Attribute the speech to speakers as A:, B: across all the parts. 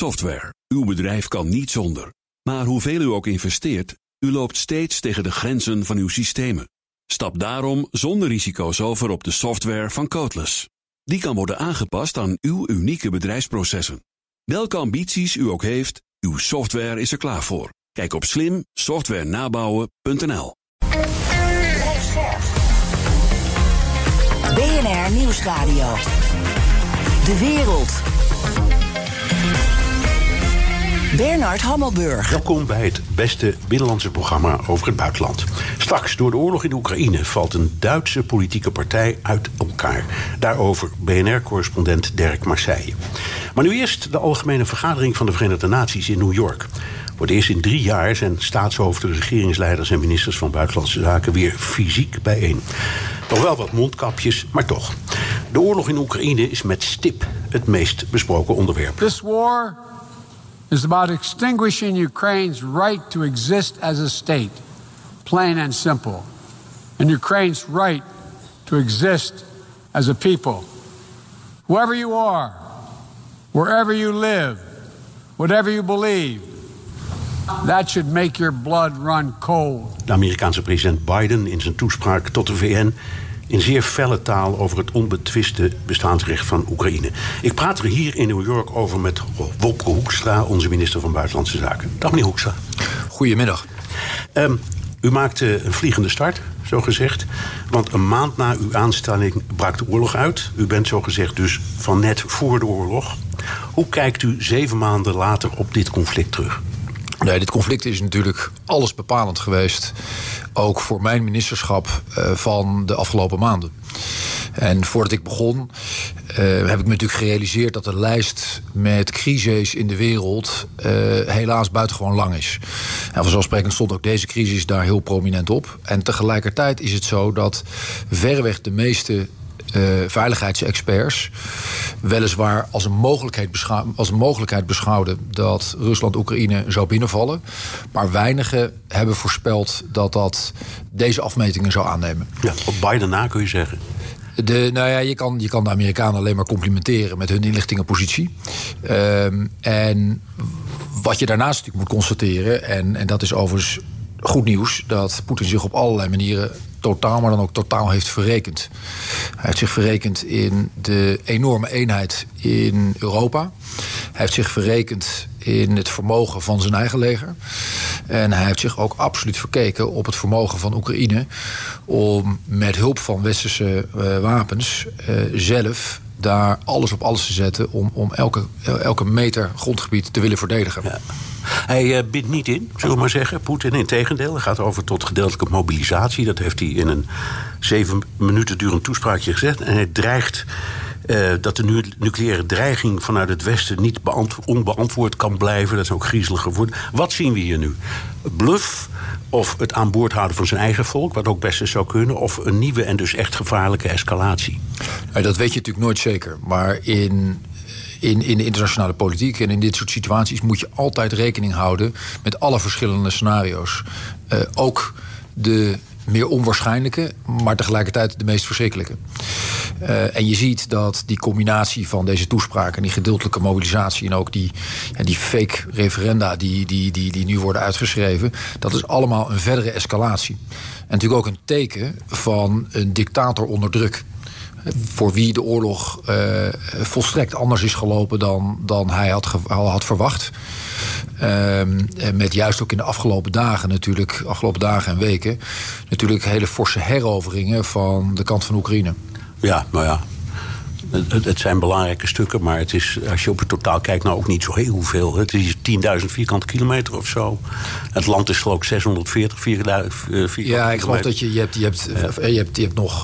A: Software. Uw bedrijf kan niet zonder. Maar hoeveel u ook investeert, u loopt steeds tegen de grenzen van uw systemen. Stap daarom zonder risico's over op de software van Codeless. Die kan worden aangepast aan uw unieke bedrijfsprocessen. Welke ambities u ook heeft, uw software is er klaar voor. Kijk op slimsoftwarenabouwen.nl.
B: BNR Nieuwsradio. De wereld. Bernard Hammelburg.
C: Welkom bij het beste binnenlandse programma over het buitenland. Straks, door de oorlog in de Oekraïne valt een Duitse politieke partij uit elkaar. Daarover BNR-correspondent Dirk Marseille. Maar nu eerst de Algemene Vergadering van de Verenigde Naties in New York. Voor het eerst in 3 jaar zijn staatshoofden, regeringsleiders en ministers van Buitenlandse Zaken weer fysiek bijeen. Nog wel wat mondkapjes, maar toch. De oorlog in Oekraïne is met stip het meest besproken onderwerp.
D: This war is about extinguishing Ukraine's right to exist as a state, plain and simple. And Ukraine's right to exist as a people. Whoever you are, wherever you live, whatever you believe, that should make your blood run cold.
C: De Amerikaanse president Biden in zijn toespraak tot de VN in zeer felle taal over het onbetwiste bestaansrecht van Oekraïne. Ik praat er hier in New York over met Wopke Hoekstra, onze minister van Buitenlandse Zaken. Dag meneer Hoekstra.
E: Goedemiddag.
C: U maakte een vliegende start, zo gezegd. Want een maand na uw aanstelling brak de oorlog uit. U bent zo gezegd dus van net voor de oorlog. Hoe kijkt u 7 maanden later op dit conflict terug?
E: Nee, dit conflict is natuurlijk allesbepalend geweest. Ook voor mijn ministerschap van de afgelopen maanden. En voordat ik begon, heb ik me natuurlijk gerealiseerd dat de lijst met crises in de wereld helaas buitengewoon lang is. En vanzelfsprekend stond ook deze crisis daar heel prominent op. En tegelijkertijd is het zo dat verreweg de meeste veiligheidsexperts weliswaar als een mogelijkheid beschouwden dat Rusland Oekraïne zou binnenvallen. Maar weinigen hebben voorspeld dat deze afmetingen zou aannemen.
C: Ja, op Biden na kun je zeggen.
E: Je kan de Amerikanen alleen maar complimenteren met hun inlichtingenpositie. En wat je daarnaast natuurlijk moet constateren, en dat is overigens goed nieuws, dat Poetin zich op allerlei manieren totaal, maar dan ook totaal heeft verrekend. Hij heeft zich verrekend in de enorme eenheid in Europa. Hij heeft zich verrekend in het vermogen van zijn eigen leger. En hij heeft zich ook absoluut verkeken op het vermogen van Oekraïne om met hulp van westerse wapens zelf daar alles op alles te zetten om elke meter grondgebied te willen verdedigen. Ja.
C: Hij bindt niet in, zullen we maar zeggen, Poetin. Integendeel, hij gaat over tot gedeeltelijke mobilisatie. Dat heeft hij in een 7 minuten durend toespraakje gezegd. En hij dreigt dat de nucleaire dreiging vanuit het Westen niet onbeantwoord kan blijven. Dat is ook griezeliger worden. Wat zien we hier nu? Bluff of het aan boord houden van zijn eigen volk, wat ook best eens zou kunnen, of een nieuwe en dus echt gevaarlijke escalatie?
E: Dat weet je natuurlijk nooit zeker. Maar in de internationale politiek en in dit soort situaties moet je altijd rekening houden met alle verschillende scenario's. Ook de meer onwaarschijnlijke, maar tegelijkertijd de meest verschrikkelijke. En je ziet dat die combinatie van deze toespraak en die gedeeltelijke mobilisatie en ook die fake referenda die nu worden uitgeschreven, dat is allemaal een verdere escalatie. En natuurlijk ook een teken van een dictator onder druk, voor wie de oorlog volstrekt anders is gelopen dan hij had verwacht. Met juist ook in de afgelopen dagen en weken, natuurlijk hele forse heroveringen van de kant van Oekraïne.
C: Ja, nou ja. Het zijn belangrijke stukken, maar het is, als je op het totaal kijkt, nou ook niet zo heel veel. Het is 10.000 vierkante kilometer of zo. Het land is geloof ik 640 vierkante kilometer.
E: Ja, ik geloof dat je hebt nog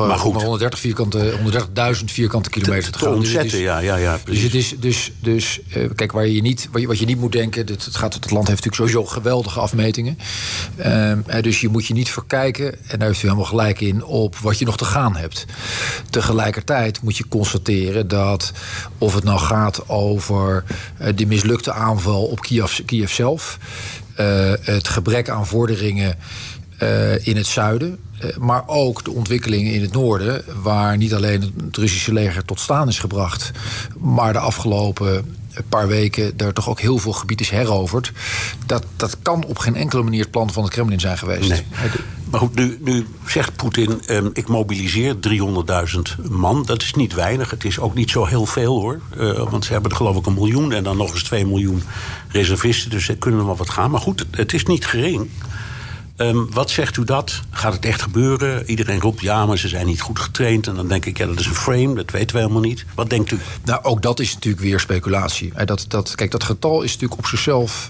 E: 130.000 vierkante kilometer te gaan.
C: Ontzetten, ja, precies.
E: Dus kijk, wat je niet moet denken, het land heeft natuurlijk sowieso geweldige afmetingen. Dus je moet je niet verkijken, en daar heeft u helemaal gelijk in, op wat je nog te gaan hebt. Tegelijkertijd moet je constateren dat, of het nou gaat over de mislukte aanval op Kiev zelf, het gebrek aan vorderingen in het zuiden, maar ook de ontwikkelingen in het noorden, waar niet alleen het Russische leger tot staan is gebracht, maar de afgelopen paar weken er toch ook heel veel gebied is heroverd. Dat kan op geen enkele manier het plan van het Kremlin zijn geweest.
C: Nee. Maar goed, nu zegt Poetin, ik mobiliseer 300.000 man. Dat is niet weinig. Het is ook niet zo heel veel, hoor. Want ze hebben er geloof ik 1 miljoen en dan nog eens 2 miljoen reservisten. Dus ze kunnen wel wat gaan. Maar goed, het is niet gering. Wat zegt u dat? Gaat het echt gebeuren? Iedereen roept ja, maar ze zijn niet goed getraind. En dan denk ik, ja, dat is een frame, dat weten we helemaal niet. Wat denkt u?
E: Nou, ook dat is natuurlijk weer speculatie. Kijk, dat getal is natuurlijk op zichzelf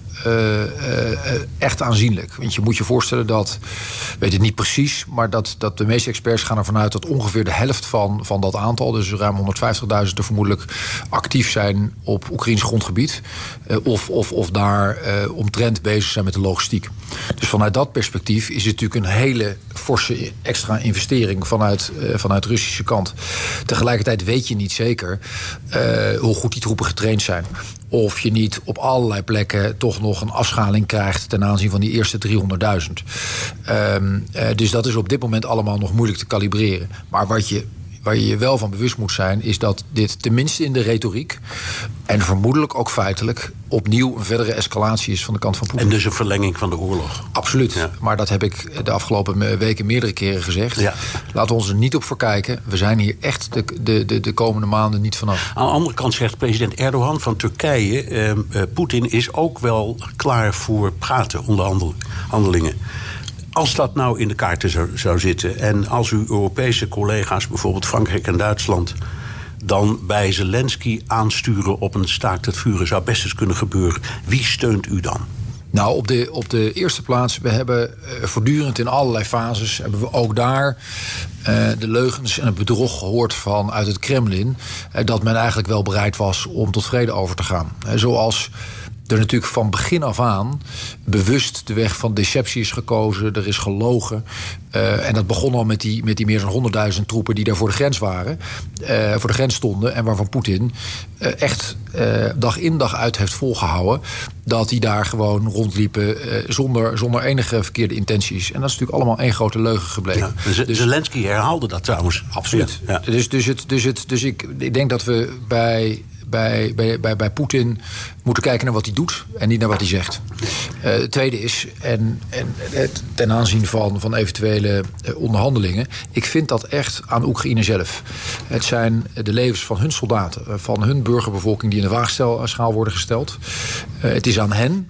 E: echt aanzienlijk. Want je moet je voorstellen dat, weet het niet precies, maar dat de meeste experts gaan ervan uit dat ongeveer de helft van dat aantal, dus ruim 150.000, er vermoedelijk actief zijn op Oekraïns grondgebied. Of daar omtrent bezig zijn met de logistiek. Dus vanuit dat perspectief is het natuurlijk een hele forse extra investering vanuit de Russische kant. Tegelijkertijd weet je niet zeker hoe goed die troepen getraind zijn. Of je niet op allerlei plekken toch nog een afschaling krijgt ten aanzien van die eerste 300.000. Dus dat is op dit moment allemaal nog moeilijk te kalibreren. Maar waar je je wel van bewust moet zijn, is dat dit tenminste in de retoriek en vermoedelijk ook feitelijk opnieuw een verdere escalatie is van de kant van Poetin.
C: En dus een verlenging van de oorlog.
E: Absoluut.
C: Ja.
E: Maar dat heb ik de afgelopen weken meerdere keren gezegd.
C: Ja.
E: Laten we ons er niet op verkijken. We zijn hier echt de komende maanden niet vanaf.
C: Aan de andere kant zegt president Erdogan van Turkije, Poetin is ook wel klaar voor praten, onderhandelingen. Als dat nou in de kaarten zou zitten en als uw Europese collega's, bijvoorbeeld Frankrijk en Duitsland, dan bij Zelensky aansturen op een staakt het vuren, zou best eens kunnen gebeuren. Wie steunt u dan?
E: Nou, op de eerste plaats, we hebben voortdurend in allerlei fases, hebben we ook daar de leugens en het bedrog gehoord vanuit het Kremlin, dat men eigenlijk wel bereid was om tot vrede over te gaan. Zoals er natuurlijk van begin af aan bewust de weg van deceptie is gekozen. Er is gelogen. En dat begon al met die meer dan 100.000 troepen die daar voor de grens waren. Voor de grens stonden. En waarvan Poetin echt dag in dag uit heeft volgehouden dat die daar gewoon rondliepen zonder enige verkeerde intenties. En dat is natuurlijk allemaal één grote leugen gebleken.
C: Ja, dus Zelensky herhaalde dat trouwens.
E: Absoluut. Ja. Dus ik denk dat we bij Poetin moeten kijken naar wat hij doet en niet naar wat hij zegt. Het tweede is, en ten aanzien van eventuele onderhandelingen, ik vind dat echt aan Oekraïne zelf. Het zijn de levens van hun soldaten, van hun burgerbevolking die in de waagschaal worden gesteld. Het is aan hen.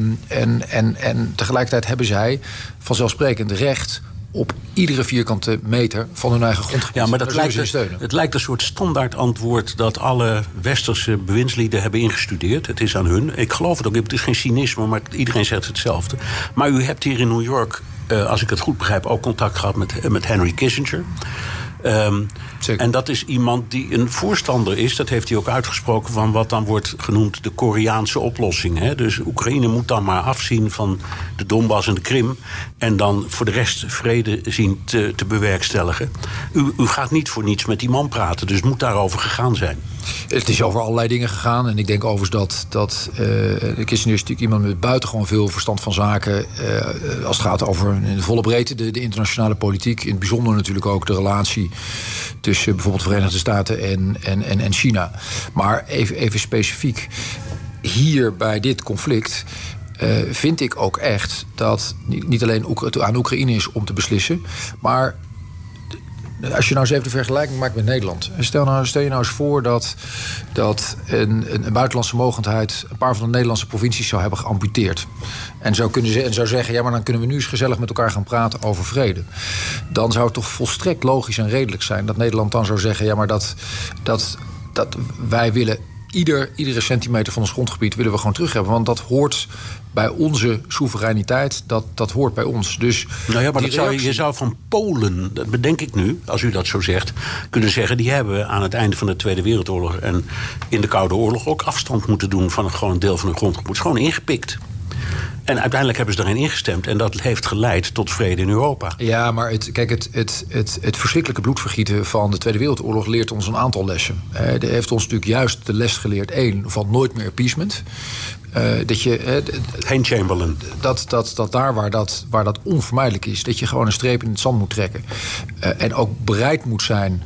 E: En tegelijkertijd hebben zij vanzelfsprekend recht op iedere vierkante meter van hun eigen grondgebied.
C: Ja, maar het lijkt een soort standaard antwoord dat alle westerse bewindslieden hebben ingestudeerd. Het is aan hun. Ik geloof het ook. Het is geen cynisme, maar iedereen zegt hetzelfde. Maar u hebt hier in New York, als ik het goed begrijp, ook contact gehad met Henry Kissinger. En dat is iemand die een voorstander is, dat heeft hij ook uitgesproken, van wat dan wordt genoemd de Koreaanse oplossing. Hè? Dus Oekraïne moet dan maar afzien van de Donbass en de Krim en dan voor de rest vrede zien te bewerkstelligen. U gaat niet voor niets met die man praten, dus het moet daarover gegaan zijn.
E: Het is over allerlei dingen gegaan. En ik denk overigens dat Kissinger is natuurlijk iemand met buitengewoon veel verstand van zaken. Als het gaat over in de volle breedte de internationale politiek. In het bijzonder natuurlijk ook de relatie tussen bijvoorbeeld de Verenigde Staten en China. Maar even specifiek, hier bij dit conflict vind ik ook echt dat niet alleen het aan Oekraïne is om te beslissen, maar als je nou eens even de vergelijking maakt met Nederland. Stel je nou eens voor dat een buitenlandse mogendheid een paar van de Nederlandse provincies zou hebben geamputeerd. En zou zeggen, ja, maar dan kunnen we nu eens gezellig met elkaar gaan praten over vrede. Dan zou het toch volstrekt logisch en redelijk zijn dat Nederland dan zou zeggen, ja, maar dat wij willen iedere centimeter van ons grondgebied willen we gewoon terug hebben. Want dat hoort bij onze soevereiniteit, dat hoort bij ons. Dus
C: nou ja, maar je zou van Polen, dat bedenk ik nu, als u dat zo zegt, kunnen zeggen, die hebben aan het einde van de Tweede Wereldoorlog en in de Koude Oorlog ook afstand moeten doen van gewoon een deel van hun grondgebied. Het is gewoon ingepikt. En uiteindelijk hebben ze daarin ingestemd. En dat heeft geleid tot vrede in Europa.
E: Ja, maar het verschrikkelijke bloedvergieten van de Tweede Wereldoorlog leert ons een aantal lessen. Het heeft ons natuurlijk juist de les geleerd. 1, van nooit meer appeasement.
C: Geen Chamberlain.
E: Dat daar waar dat onvermijdelijk is, dat je gewoon een streep in het zand moet trekken. En ook bereid moet zijn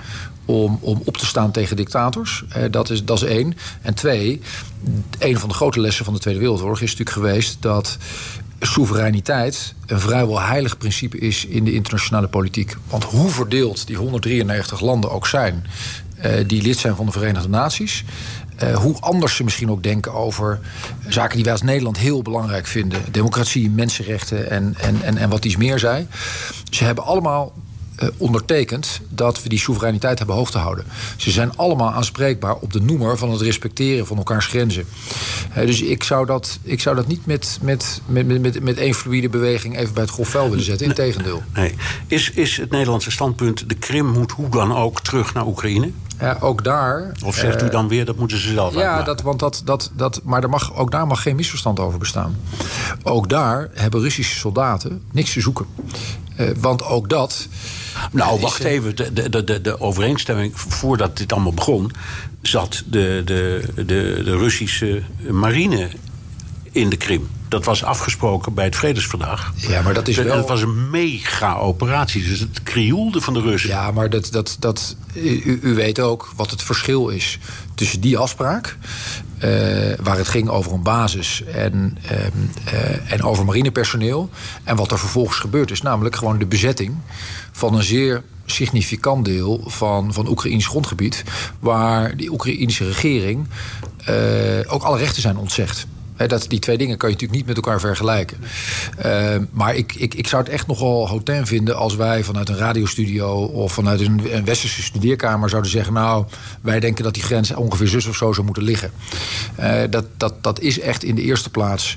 E: om op te staan tegen dictators. Dat is 1. En 2, een van de grote lessen van de Tweede Wereldoorlog is natuurlijk geweest dat soevereiniteit een vrijwel heilig principe is in de internationale politiek. Want hoe verdeeld die 193 landen ook zijn die lid zijn van de Verenigde Naties, hoe anders ze misschien ook denken over zaken die wij als Nederland heel belangrijk vinden. Democratie, mensenrechten en wat iets meer zij. Ze hebben allemaal ondertekend dat we die soevereiniteit hebben hoog te houden. Ze zijn allemaal aanspreekbaar op de noemer van het respecteren van elkaars grenzen. Dus ik zou dat niet met één fluïde beweging even bij het grof vuil willen zetten. Integendeel.
C: Nee. Is het Nederlandse standpunt, de Krim moet hoe dan ook terug naar Oekraïne?
E: Ja, ook daar.
C: Of zegt u dan weer, dat moeten ze zelf uitmaken? Maar ook daar mag geen misverstand over bestaan. Ook daar hebben Russische soldaten niks te zoeken. Want ook dat. Nou, wacht even. De overeenstemming, voordat dit allemaal begon, zat de Russische marine in de Krim. Dat was afgesproken bij het vredesverdrag.
E: Ja, maar dat is wel.
C: Het was een mega-operatie. Dus het krioelde van de Russen.
E: Ja, maar u weet ook wat het verschil is tussen die afspraak, waar het ging over een basis en over marinepersoneel, en wat er vervolgens gebeurd is, namelijk gewoon de bezetting van een zeer significant deel van Oekraïns grondgebied, waar die Oekraïnse regering ook alle rechten zijn ontzegd. Die twee dingen kan je natuurlijk niet met elkaar vergelijken. Maar ik zou het echt nogal hautain vinden als wij vanuit een radiostudio of vanuit een westerse studeerkamer zouden zeggen, nou, wij denken dat die grens ongeveer zus of zo zou moeten liggen. Dat is echt in de eerste plaats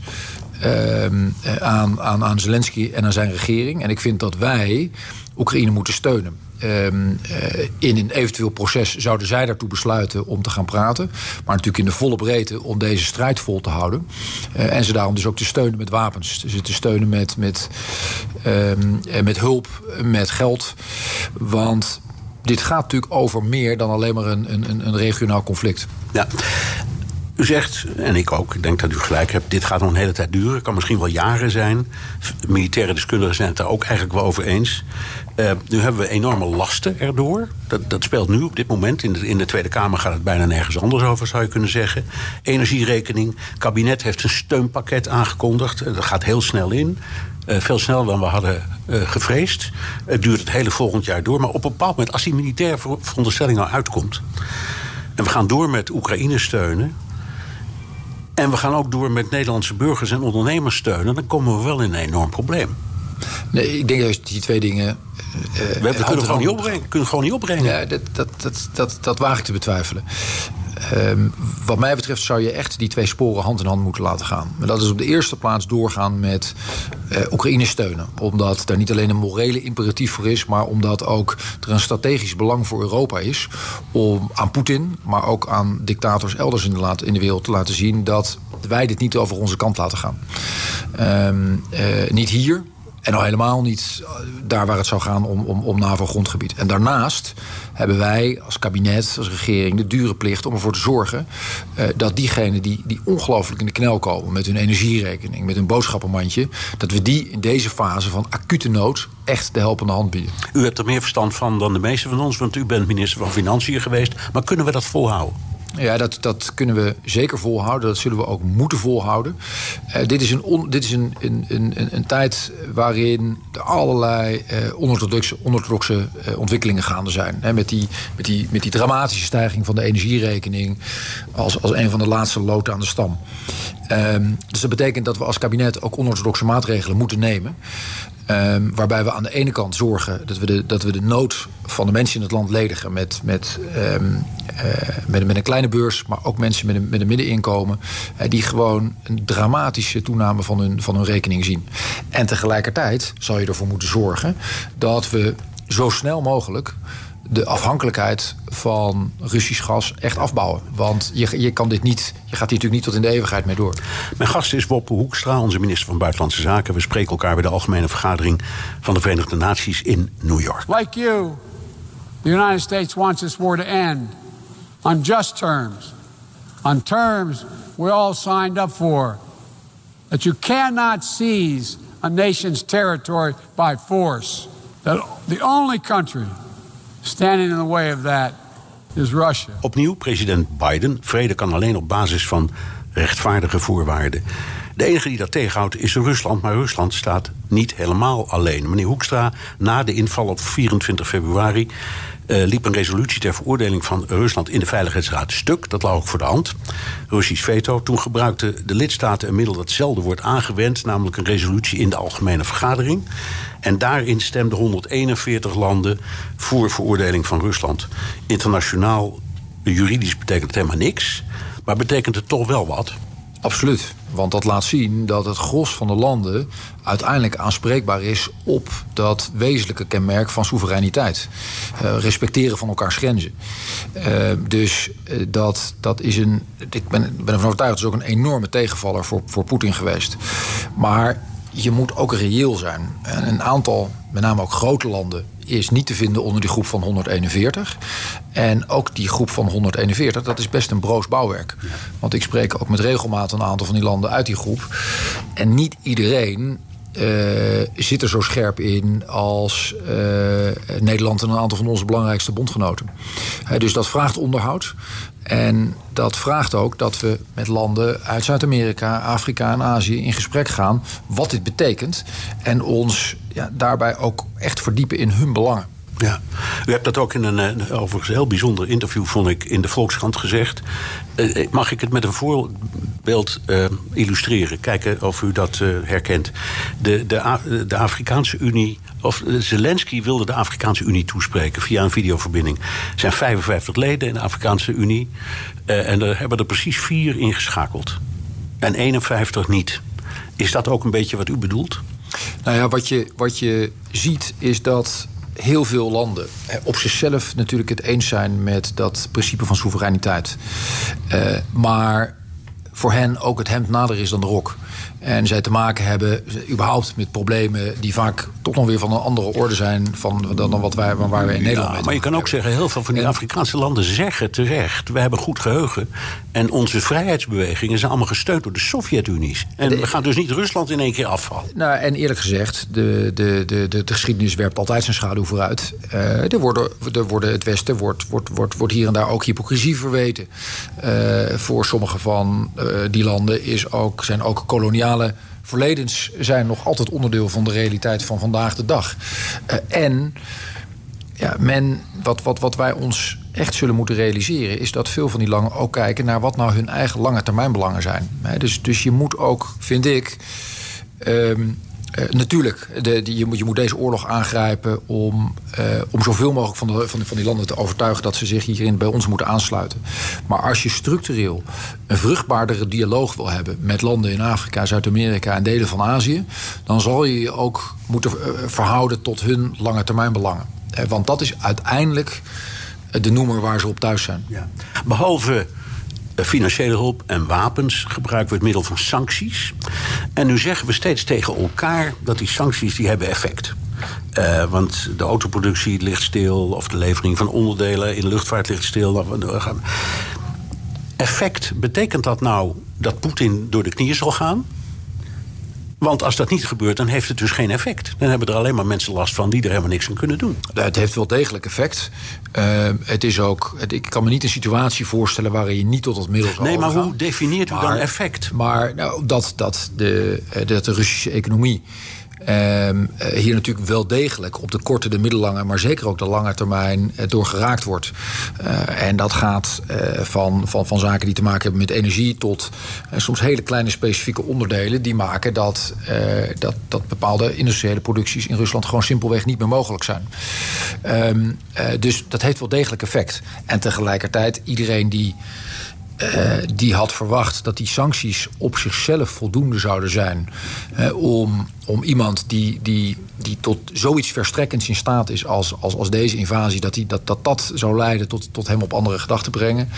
E: aan Zelensky en aan zijn regering. En ik vind dat wij Oekraïne moeten steunen. In een eventueel proces zouden zij daartoe besluiten om te gaan praten. Maar natuurlijk in de volle breedte om deze strijd vol te houden. En ze daarom dus ook te steunen met wapens. Dus te steunen met hulp, met geld. Want dit gaat natuurlijk over meer dan alleen maar een regionaal conflict.
C: Ja. U zegt, en ik ook, ik denk dat u gelijk hebt, dit gaat nog een hele tijd duren. Kan misschien wel jaren zijn. Militaire deskundigen zijn het daar ook eigenlijk wel over eens. Nu hebben we enorme lasten erdoor. Dat speelt nu op dit moment. In de Tweede Kamer gaat het bijna nergens anders over, zou je kunnen zeggen. Energierekening. Het kabinet heeft een steunpakket aangekondigd. Dat gaat heel snel in. Veel sneller dan we hadden gevreesd. Het duurt het hele volgend jaar door. Maar op een bepaald moment, als die militaire veronderstelling nou uitkomt, en we gaan door met Oekraïne steunen, en we gaan ook door met Nederlandse burgers en ondernemers steunen, dan komen we wel in een enorm probleem.
E: Nee, ik denk juist die twee dingen.
C: We kunnen gewoon niet opbrengen.
E: Ja, dat waag ik te betwijfelen. Wat mij betreft zou je echt die twee sporen hand in hand moeten laten gaan. Maar dat is op de eerste plaats doorgaan met Oekraïne steunen. Omdat daar niet alleen een morele imperatief voor is, maar omdat ook er een strategisch belang voor Europa is om aan Poetin, maar ook aan dictators elders in de wereld te laten zien dat wij dit niet over onze kant laten gaan. Niet hier. En al helemaal niet daar waar het zou gaan om NAVO-grondgebied. En daarnaast hebben wij als kabinet, als regering, de dure plicht om ervoor te zorgen dat diegenen die ongelooflijk in de knel komen met hun energierekening, met hun boodschappenmandje, dat we die in deze fase van acute nood echt de helpende hand bieden.
C: U hebt er meer verstand van dan de meeste van ons, want u bent minister van Financiën geweest. Maar kunnen we dat volhouden?
E: Ja, dat kunnen we zeker volhouden. Dat zullen we ook moeten volhouden. Dit is een tijd waarin er allerlei onorthodoxe ontwikkelingen gaande zijn. Met die dramatische stijging van de energierekening als een van de laatste loten aan de stam. Dus dat betekent dat we als kabinet ook onorthodoxe maatregelen moeten nemen. Waarbij we aan de ene kant zorgen dat we de nood van de mensen in het land ledigen met een kleine beurs, maar ook mensen met een middeninkomen, die gewoon een dramatische toename van hun rekening zien. En tegelijkertijd zal je ervoor moeten zorgen dat we zo snel mogelijk de afhankelijkheid van Russisch gas echt afbouwen. Want je kan dit niet, je gaat hier natuurlijk niet tot in de eeuwigheid mee door.
C: Mijn gast is Wopke Hoekstra, onze minister van Buitenlandse Zaken. We spreken elkaar bij de Algemene Vergadering van de Verenigde Naties in New York.
D: Like you, the United States wants this war to end on just terms. On terms we all signed up for. That you cannot seize a nation's territory by force. That the only country Standing in the way of that is Russia.
C: Opnieuw president Biden. Vrede kan alleen op basis van rechtvaardige voorwaarden. De enige die dat tegenhoudt is Rusland, maar Rusland staat niet helemaal alleen. Meneer Hoekstra, na de inval op 24 februari... liep een resolutie ter veroordeling van Rusland in de Veiligheidsraad stuk. Dat lag ook voor de hand. Russisch veto. Toen gebruikten de lidstaten een middel dat zelden wordt aangewend, namelijk een resolutie in de Algemene Vergadering. En daarin stemden 141 landen voor veroordeling van Rusland. Internationaal, juridisch betekent het helemaal niks, maar betekent het toch wel wat?
E: Absoluut, want dat laat zien dat het gros van de landen uiteindelijk aanspreekbaar is op dat wezenlijke kenmerk van soevereiniteit. Respecteren van elkaars grenzen. Dus dat is ik ben ervan overtuigd, dat is ook een enorme tegenvaller voor Poetin geweest. Maar je moet ook reëel zijn. En een aantal, met name ook grote landen, is niet te vinden onder die groep van 141. En ook die groep van 141, dat is best een broos bouwwerk. Want ik spreek ook met regelmaat een aantal van die landen uit die groep. En niet iedereen zit er zo scherp in als Nederland en een aantal van onze belangrijkste bondgenoten. Dus dat vraagt onderhoud. En dat vraagt ook dat we met landen uit Zuid-Amerika, Afrika en Azië in gesprek gaan wat dit betekent. En ons daarbij ook echt verdiepen in hun belangen.
C: Ja, u hebt dat ook in een overigens heel bijzonder interview, vond ik, in de Volkskrant gezegd. Mag ik het met een voorbeeld illustreren? Kijken of u dat herkent. De Afrikaanse Unie, of Zelensky wilde de Afrikaanse Unie toespreken via een videoverbinding. Er zijn 55 leden in de Afrikaanse Unie. En er hebben er precies 4 ingeschakeld. En 51 niet. Is dat ook een beetje wat u bedoelt?
E: Nou ja, wat je ziet is dat heel veel landen op zichzelf natuurlijk het eens zijn met dat principe van soevereiniteit. Maar voor hen ook het hemd nader is dan de rok. En zij te maken hebben überhaupt met problemen die vaak toch nog weer van een andere orde zijn dan wat waar we in Nederland mee.
C: Maar je kan ook zeggen, heel veel van die Afrikaanse landen zeggen terecht, we hebben goed geheugen. En onze vrijheidsbewegingen zijn allemaal gesteund door de Sovjet-Unie. En we gaan dus niet Rusland in één keer afvallen.
E: Nou, en eerlijk gezegd, de geschiedenis werpt altijd zijn schaduw vooruit. Het Westen wordt hier en daar ook hypocrisie verweten. Voor sommige van die landen zijn ook koloniale verledens zijn nog altijd onderdeel van de realiteit van vandaag de dag. Wat wij ons echt zullen moeten realiseren is dat veel van die landen ook kijken naar wat nou hun eigen lange termijn belangen zijn. Dus je moet ook, vind ik, natuurlijk, je moet deze oorlog aangrijpen om zoveel mogelijk van die landen te overtuigen dat ze zich hierin bij ons moeten aansluiten. Maar als je structureel een vruchtbaardere dialoog wil hebben met landen in Afrika, Zuid-Amerika en delen van Azië, dan zal je je ook moeten verhouden tot hun lange termijn belangen. Want dat is uiteindelijk de noemer waar ze op thuis zijn.
C: Ja. Behalve financiële hulp en wapens gebruiken we het middel van sancties. En nu zeggen we steeds tegen elkaar dat die sancties die hebben effect. Want de autoproductie ligt stil, of de levering van onderdelen in de luchtvaart ligt stil. Effect, betekent dat nou dat Poetin door de knieën zal gaan? Want als dat niet gebeurt, dan heeft het dus geen effect. Dan hebben er alleen maar mensen last van die er helemaal niks aan kunnen doen.
E: Het heeft wel degelijk effect. Het is ook, ik kan me niet een situatie voorstellen waarin je niet tot dat middel zal overgaan.
C: Maar hoe definieert u dan effect?
E: Maar dat de Russische economie hier natuurlijk wel degelijk op de korte, de middellange, maar zeker ook de lange termijn door geraakt wordt. En dat gaat van zaken die te maken hebben met energie tot soms hele kleine specifieke onderdelen die maken dat bepaalde industriële producties in Rusland gewoon simpelweg niet meer mogelijk zijn. Dus dat heeft wel degelijk effect. En tegelijkertijd iedereen die had verwacht dat die sancties op zichzelf voldoende zouden zijn om iemand die tot zoiets verstrekkends in staat is als deze invasie, dat zou leiden tot hem op andere gedachten brengen.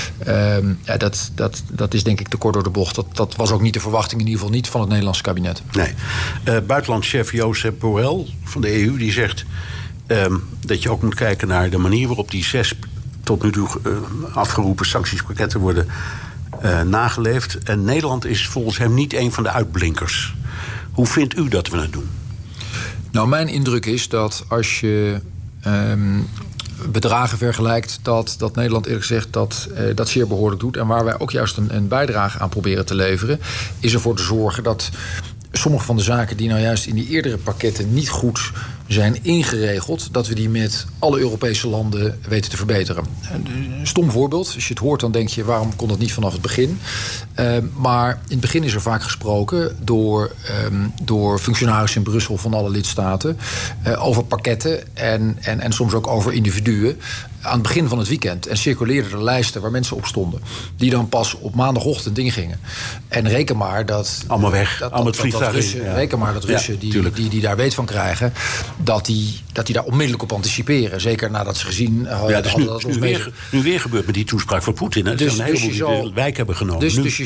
E: Dat is denk ik te kort door de bocht. Dat was ook niet de verwachting, in ieder geval niet van het Nederlandse kabinet.
C: Nee. Buitenlandchef Josep Borrell van de EU die zegt dat je ook moet kijken naar de manier waarop die 6 tot nu toe afgeroepen sanctiespakketten worden nageleefd. En Nederland is volgens hem niet een van de uitblinkers. Hoe vindt u dat we het doen?
E: Nou, mijn indruk is dat als je bedragen vergelijkt, dat Nederland eerlijk gezegd dat zeer behoorlijk doet. En waar wij ook juist een bijdrage aan proberen te leveren, is ervoor te zorgen dat sommige van de zaken die nou juist in die eerdere pakketten niet goed zijn ingeregeld, dat we die met alle Europese landen weten te verbeteren. Een stom voorbeeld. Als je het hoort, dan denk je, waarom kon dat niet vanaf het begin? Maar in het begin is er vaak gesproken door functionarissen in Brussel van alle lidstaten over pakketten en soms ook over individuen aan het begin van het weekend. En circuleerden er lijsten waar mensen op stonden, die dan pas op maandagochtend ingingen. En reken maar dat
C: allemaal weg, allemaal het vliegtuig
E: Russen,
C: in. Ja.
E: Reken maar dat Russen die daar weet van krijgen, dat die daar onmiddellijk op anticiperen. Zeker nadat ze gezien hadden
C: dat
E: ons
C: is nu weer gebeurd met die toespraak van Poetin. Hè?
E: Dus
C: een heleboel die de wijk hebben genomen.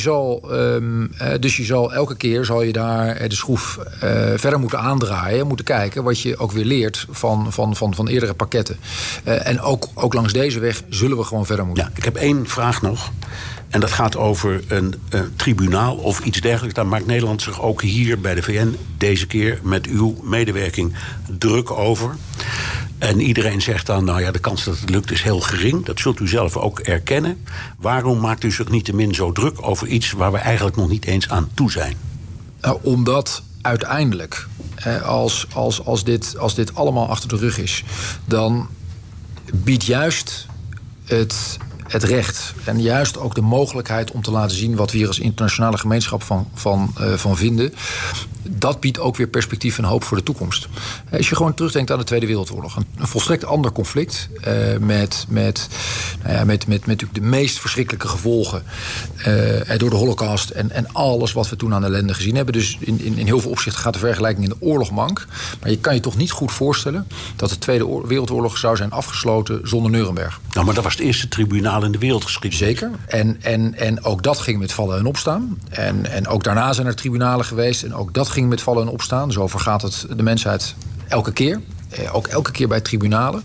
E: Dus je zal elke keer daar de schroef verder moeten aandraaien, moeten kijken wat je ook weer leert van eerdere pakketten. En ook langs deze weg zullen we gewoon verder moeten.
C: Ja, ik heb 1 vraag nog. En dat gaat over een tribunaal of iets dergelijks. Daar maakt Nederland zich ook hier bij de VN deze keer met uw medewerking druk over. En iedereen zegt dan, nou ja, de kans dat het lukt is heel gering. Dat zult u zelf ook erkennen. Waarom maakt u zich niettemin zo druk over iets waar we eigenlijk nog niet eens aan toe zijn?
E: Nou, omdat uiteindelijk, als dit allemaal achter de rug is, dan biedt juist het recht en juist ook de mogelijkheid om te laten zien wat we hier als internationale gemeenschap van vinden. Dat biedt ook weer perspectief en hoop voor de toekomst. Als je gewoon terugdenkt aan de Tweede Wereldoorlog, een volstrekt ander conflict met natuurlijk de meest verschrikkelijke gevolgen door de Holocaust en alles wat we toen aan ellende gezien hebben. Dus in heel veel opzichten gaat de vergelijking in de oorlog mank. Maar je kan je toch niet goed voorstellen dat de Tweede Wereldoorlog zou zijn afgesloten zonder Nuremberg.
C: Nou, maar dat was het eerste tribunaal in de wereldgeschiedenis.
E: Zeker. En ook dat ging met vallen en opstaan. En ook daarna zijn er tribunalen geweest. En ook dat ging met vallen en opstaan. Zo vergaat het de mensheid elke keer. Ook elke keer bij tribunalen.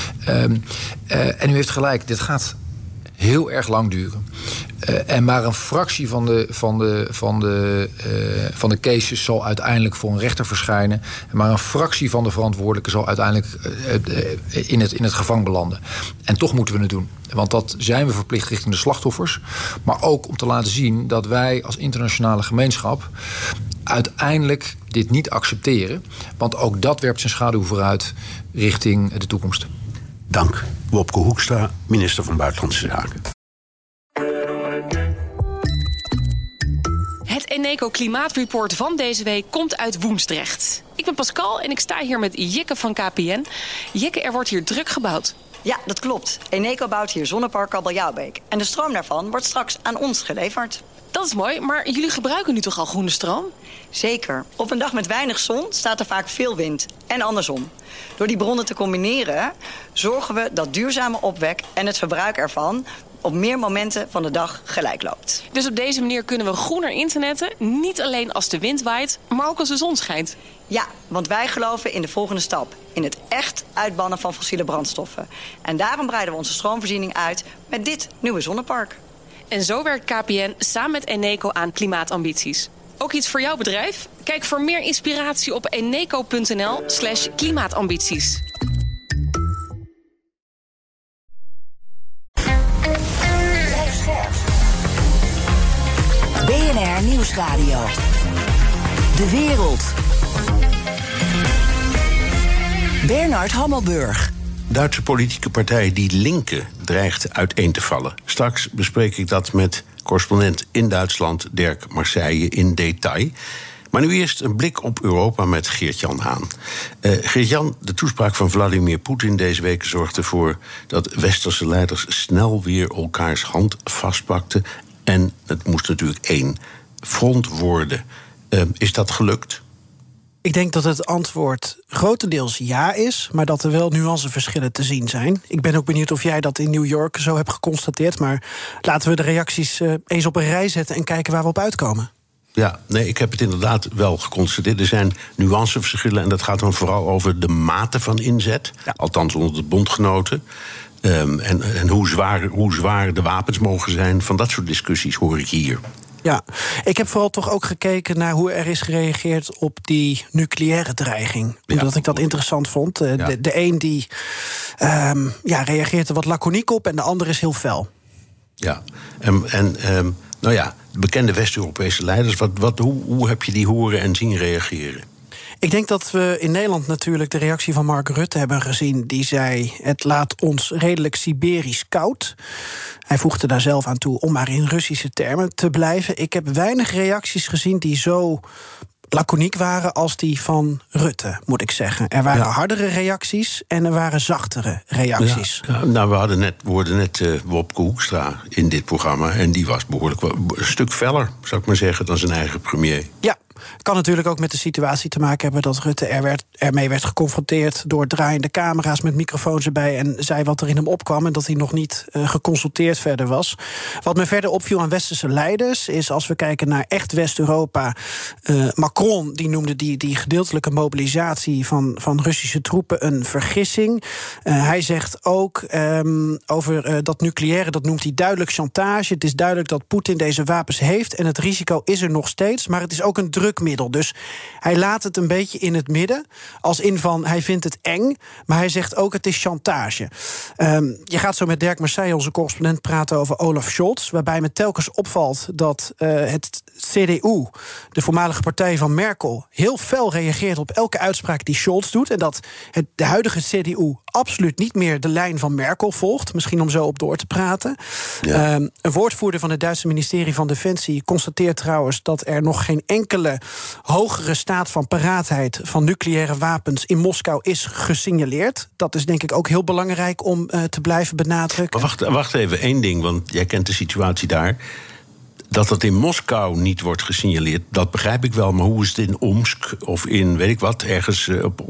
E: En u heeft gelijk, dit gaat heel erg lang duren. En maar een fractie van de cases zal uiteindelijk voor een rechter verschijnen. En maar een fractie van de verantwoordelijken zal uiteindelijk in het gevangen belanden. En toch moeten we het doen. Want dat zijn we verplicht richting de slachtoffers. Maar ook om te laten zien dat wij als internationale gemeenschap uiteindelijk dit niet accepteren. Want ook dat werpt zijn schaduw vooruit richting de toekomst.
C: Dank. Wopke Hoekstra, minister van Buitenlandse Zaken.
F: Het Eneco Klimaatreport van deze week komt uit Woensdrecht. Ik ben Pascal en ik sta hier met Jikke van KPN. Jikke, er wordt hier druk gebouwd.
G: Ja, dat klopt. Eneco bouwt hier zonnepark Kabeljauwbeek. En de stroom daarvan wordt straks aan ons geleverd.
F: Dat is mooi, maar jullie gebruiken nu toch al groene stroom?
G: Zeker. Op een dag met weinig zon staat er vaak veel wind. En andersom. Door die bronnen te combineren zorgen we dat duurzame opwek en het verbruik ervan op meer momenten van de dag gelijk loopt.
F: Dus op deze manier kunnen we groener internetten, niet alleen als de wind waait, maar ook als de zon schijnt.
G: Ja, want wij geloven in de volgende stap. In het echt uitbannen van fossiele brandstoffen. En daarom breiden we onze stroomvoorziening uit met dit nieuwe zonnepark.
F: En zo werkt KPN samen met Eneco aan klimaatambities. Ook iets voor jouw bedrijf? Kijk voor meer inspiratie op eneco.nl/klimaatambities.
B: BNR Nieuwsradio. De wereld. Bernard Hammelburg.
C: Duitse politieke partij Die Linke dreigt uiteen te vallen. Straks bespreek ik dat met correspondent in Duitsland Dirk Marseille in detail. Maar nu eerst een blik op Europa met Geert-Jan Haan. Geert-Jan, de toespraak van Vladimir Poetin deze week zorgde ervoor dat westerse leiders snel weer elkaars hand vastpakten. En het moest natuurlijk één front worden. Is dat gelukt?
H: Ik denk dat het antwoord grotendeels ja is, maar dat er wel nuanceverschillen te zien zijn. Ik ben ook benieuwd of jij dat in New York zo hebt geconstateerd. Maar laten we de reacties eens op een rij zetten en kijken waar we op uitkomen.
C: Ja, nee, ik heb het inderdaad wel geconstateerd. Er zijn nuanceverschillen en dat gaat dan vooral over de mate van inzet. Ja. Althans onder de bondgenoten. En hoe zwaar de wapens mogen zijn. Van dat soort discussies hoor ik hier.
H: Ja, ik heb vooral toch ook gekeken naar hoe er is gereageerd op die nucleaire dreiging. Omdat ik dat interessant vond. De een die reageert er wat laconiek op en de ander is heel fel.
C: Ja, de bekende West-Europese leiders, hoe heb je die horen en zien reageren?
H: Ik denk dat we in Nederland natuurlijk de reactie van Mark Rutte hebben gezien. Die zei, het laat ons redelijk Siberisch koud. Hij voegde daar zelf aan toe om maar in Russische termen te blijven. Ik heb weinig reacties gezien die zo laconiek waren als die van Rutte, moet ik zeggen. Er waren hardere reacties en er waren zachtere reacties.
C: Ja, we hoorden net Wopke Hoekstra in dit programma en die was behoorlijk een stuk feller, zou ik maar zeggen, dan zijn eigen premier.
H: Ja. Kan natuurlijk ook met de situatie te maken hebben dat Rutte ermee werd geconfronteerd door draaiende camera's met microfoons erbij en zei wat er in hem opkwam en dat hij nog niet geconsulteerd verder was. Wat me verder opviel aan westerse leiders is, als we kijken naar echt West-Europa, Macron die noemde die gedeeltelijke mobilisatie van Russische troepen een vergissing. Hij zegt ook over dat nucleaire, dat noemt hij duidelijk chantage. Het is duidelijk dat Poetin deze wapens heeft en het risico is er nog steeds, maar het is ook een drukmiddel. Dus hij laat het een beetje in het midden. Als in van, hij vindt het eng, maar hij zegt ook het is chantage. Je gaat zo met Dirk Marseille, onze correspondent, praten over Olaf Scholz, waarbij me telkens opvalt dat het CDU, de voormalige partij van Merkel, heel fel reageert op elke uitspraak die Scholz doet. En dat de huidige CDU absoluut niet meer de lijn van Merkel volgt. Misschien om zo op door te praten. Ja. Een woordvoerder van het Duitse ministerie van Defensie constateert trouwens dat er nog geen enkele hogere staat van paraatheid van nucleaire wapens in Moskou is gesignaleerd. Dat is denk ik ook heel belangrijk om te blijven benadrukken.
C: Maar wacht even, één ding, want jij kent de situatie daar. Dat het in Moskou niet wordt gesignaleerd, dat begrijp ik wel. Maar hoe is het in Omsk of in, weet ik wat, ergens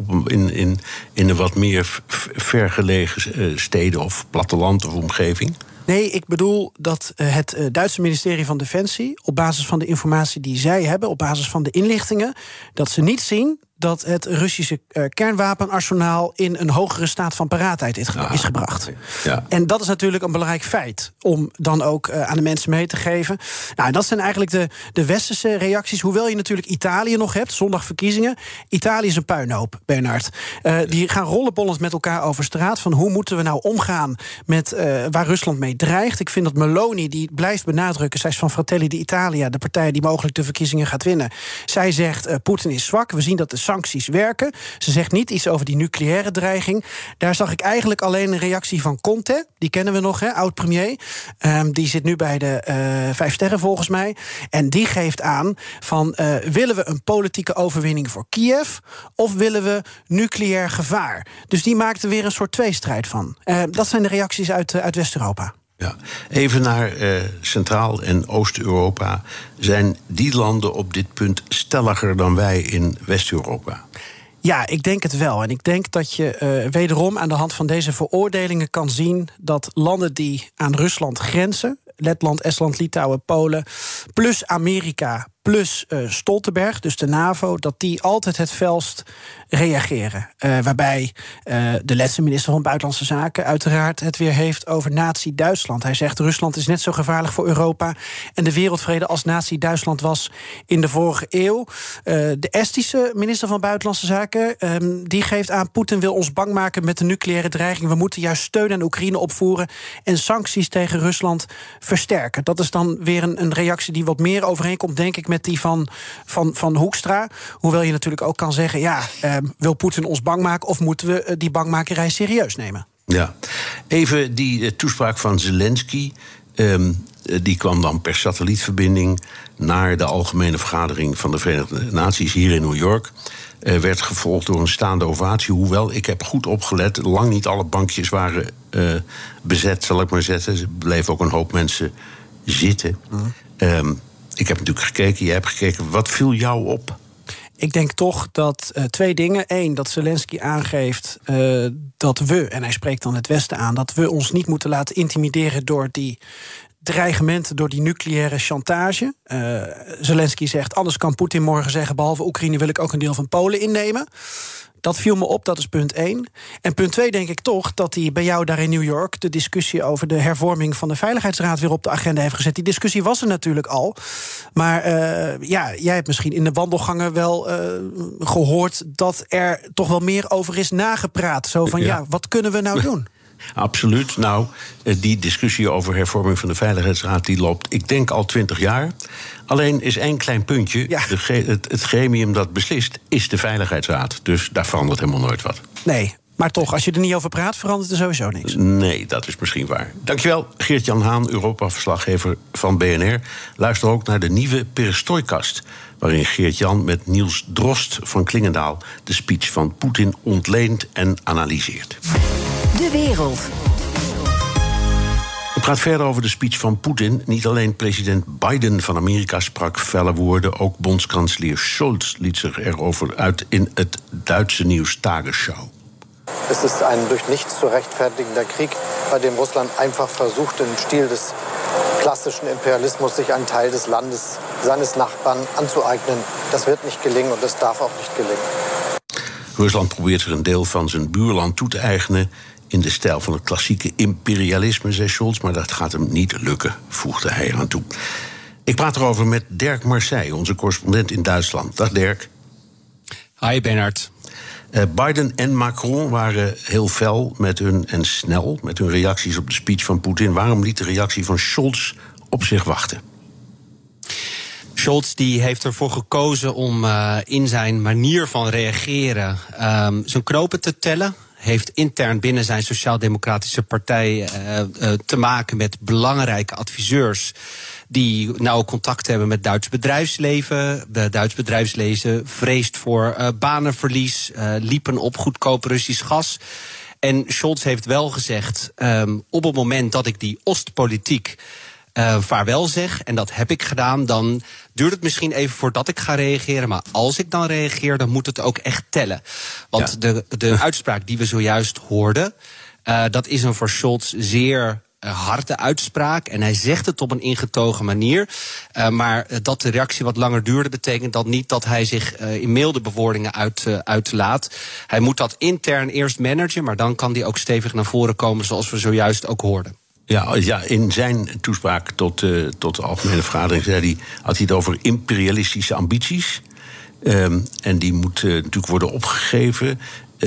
C: in een wat meer vergelegen steden of platteland of omgeving?
H: Nee, ik bedoel dat het Duitse ministerie van Defensie, op basis van de informatie die zij hebben, op basis van de inlichtingen, dat ze niet zien dat het Russische kernwapenarsenaal in een hogere staat van paraatheid is gebracht. Ja. En dat is natuurlijk een belangrijk feit om dan ook aan de mensen mee te geven. Nou, dat zijn eigenlijk de westerse reacties. Hoewel je natuurlijk Italië nog hebt, zondag verkiezingen. Italië is een puinhoop, Bernard. Die gaan rollenbollend met elkaar over straat van hoe moeten we nou omgaan met waar Rusland mee dreigt. Ik vind dat Meloni, die blijft benadrukken, zij is van Fratelli d'Italia, de partij die mogelijk de verkiezingen gaat winnen. Zij zegt, Poetin is zwak, we zien dat de sancties werken. Ze zegt niet iets over die nucleaire dreiging. Daar zag ik eigenlijk alleen een reactie van Conte. Die kennen we nog, oud-premier. Die zit nu bij de 5 sterren volgens mij. En die geeft aan van, willen we een politieke overwinning voor Kiev of willen we nucleair gevaar? Dus die maakte weer een soort tweestrijd van. Dat zijn de reacties uit West-Europa.
C: Ja. Even naar Centraal- en Oost-Europa. Zijn die landen op dit punt stelliger dan wij in West-Europa?
H: Ja, ik denk het wel. En ik denk dat je wederom aan de hand van deze veroordelingen kan zien dat landen die aan Rusland grenzen, Letland, Estland, Litouwen, Polen, plus Amerika, plus Stoltenberg, dus de NAVO, dat die altijd het felst reageren. Waarbij de Letse minister van Buitenlandse Zaken uiteraard het weer heeft over nazi-Duitsland. Hij zegt, Rusland is net zo gevaarlijk voor Europa en de wereldvrede als nazi-Duitsland was in de vorige eeuw. De Estische minister van Buitenlandse Zaken, die geeft aan, Poetin wil ons bang maken met de nucleaire dreiging. We moeten juist steun aan Oekraïne opvoeren en sancties tegen Rusland versterken. Dat is dan weer een reactie die wat meer overeenkomt, denk ik, met die van Hoekstra. Hoewel je natuurlijk ook kan zeggen, wil Poetin ons bang maken of moeten we die bangmakerij serieus nemen? Ja,
C: even die toespraak van Zelensky. Die kwam dan per satellietverbinding naar de Algemene Vergadering van de Verenigde Naties hier in New York. Werd gevolgd door een staande ovatie. Hoewel, ik heb goed opgelet, lang niet alle bankjes waren bezet, zal ik maar zeggen. Er bleven ook een hoop mensen zitten. Ik heb natuurlijk gekeken, jij hebt gekeken. Wat viel jou op?
H: Ik denk toch dat twee dingen. Eén, dat Zelensky aangeeft dat we, en hij spreekt dan het Westen aan, dat we ons niet moeten laten intimideren door die dreigementen door die nucleaire chantage. Zelensky zegt, anders kan Poetin morgen zeggen, behalve Oekraïne wil ik ook een deel van Polen innemen. Dat viel me op, dat is punt 1. En punt 2 denk ik toch dat hij bij jou daar in New York de discussie over de hervorming van de Veiligheidsraad weer op de agenda heeft gezet. Die discussie was er natuurlijk al. Maar jij hebt misschien in de wandelgangen wel gehoord dat er toch wel meer over is nagepraat. Zo van wat kunnen we nou doen?
C: Absoluut. Nou, die discussie over hervorming van de Veiligheidsraad die loopt, ik denk, al 20 jaar. Alleen is één klein puntje. Ja. Het gremium dat beslist is de Veiligheidsraad. Dus daar verandert helemaal nooit wat.
H: Nee, maar toch, als je er niet over praat, verandert er sowieso niks.
C: Nee, dat is misschien waar. Dankjewel, Geert-Jan Haan, Europa-verslaggever van BNR. Luister ook naar de nieuwe Perestroikast, waarin Geert-Jan met Niels Drost van Klingendaal de speech van Poetin ontleent en analyseert.
B: De wereld.
C: Ik praat verder over de speech van Poetin. Niet alleen president Biden van Amerika sprak felle woorden, ook bondskanselier Scholz liet zich erover uit in het Duitse nieuws Tagesschau.
I: Es ist ein durch nichts zu rechtfertigender Krieg, bei dem Russland einfach versucht, im Stil des klassischen Imperialismus sich einen Teil des Landes seines Nachbarn anzueignen. Das wird nicht gelingen und das darf auch nicht gelingen.
C: Rusland probeert zich een deel van zijn buurland toe te eigenen in de stijl van het klassieke imperialisme, zei Scholz, maar dat gaat hem niet lukken, voegde hij eraan toe. Ik praat erover met Dirk Marseille, onze correspondent in Duitsland. Dag Dirk.
J: Hi Bernard.
C: Biden en Macron waren heel fel en snel met hun reacties op de speech van Poetin. Waarom liet de reactie van Scholz op zich wachten?
J: Scholz die heeft ervoor gekozen om in zijn manier van reageren zijn knopen te tellen. Heeft intern binnen zijn Sociaal-Democratische Partij te maken met belangrijke adviseurs die nauw contact hebben met Duits bedrijfsleven. De Duits bedrijfsleven vreest voor banenverlies, liepen op goedkoop Russisch gas. En Scholz heeft wel gezegd, op het moment dat ik die Oostpolitiek vaarwel zeg, en dat heb ik gedaan, dan duurt het misschien even voordat ik ga reageren. Maar als ik dan reageer, dan moet het ook echt tellen. Want de uitspraak die we zojuist hoorden, dat is een voor Scholz zeer harde uitspraak. En hij zegt het op een ingetogen manier. Maar dat de reactie wat langer duurde, betekent dat niet dat hij zich in milde bewoordingen uitlaat. Hij moet dat intern eerst managen, maar dan kan hij ook stevig naar voren komen, zoals we zojuist ook hoorden.
C: Ja, in zijn toespraak tot de algemene vergadering had hij het over imperialistische ambities. En die moeten natuurlijk worden opgegeven.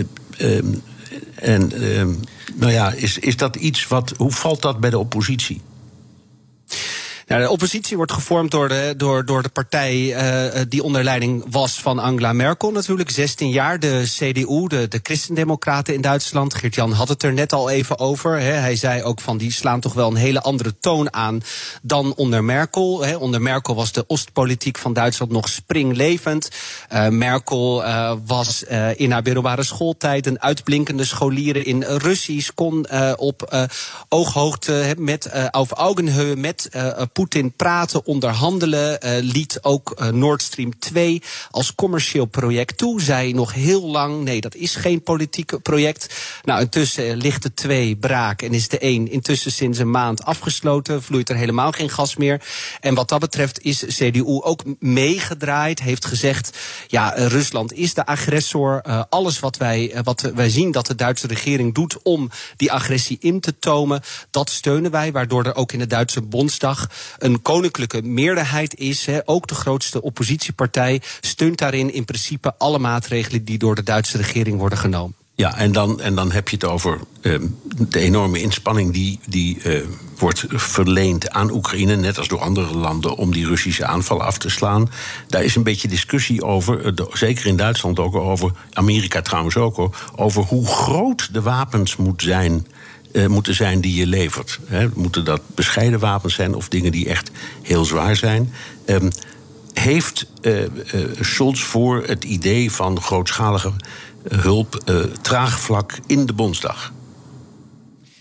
C: Is dat iets hoe valt dat bij de oppositie?
J: Nou, de oppositie wordt gevormd door de partij die onder leiding was van Angela Merkel natuurlijk. 16 jaar, de CDU, de Christendemocraten in Duitsland. Geert-Jan had het er net al even over. Hij zei ook van die slaan toch wel een hele andere toon aan dan onder Merkel. Onder Merkel was de Oostpolitiek van Duitsland nog springlevend. Merkel was in haar middelbare schooltijd een uitblinkende scholier in Russisch. Kon op ooghoogte auf Augenhöhe met Poetin praten, onderhandelen, liet ook Nord Stream 2 als commercieel project toe. Zei nog heel lang, nee, dat is geen politiek project. Nou, intussen ligt de 2 braak en is de 1 intussen sinds een maand afgesloten. Vloeit er helemaal geen gas meer. En wat dat betreft is CDU ook meegedraaid, heeft gezegd, ja, Rusland is de agressor. Alles wat wij zien dat de Duitse regering doet om die agressie in te tomen, dat steunen wij, waardoor er ook in de Duitse Bondsdag een koninklijke meerderheid is. Ook de grootste oppositiepartij steunt daarin in principe alle maatregelen die door de Duitse regering worden genomen.
C: Ja, en dan heb je het over de enorme inspanning die wordt verleend aan Oekraïne, net als door andere landen, om die Russische aanval af te slaan. Daar is een beetje discussie over, zeker in Duitsland ook over, Amerika trouwens ook, over hoe groot de wapens moeten zijn die je levert. Moeten dat bescheiden wapens zijn of dingen die echt heel zwaar zijn? Heeft Scholz voor het idee van grootschalige hulp traagvlak in de Bondsdag?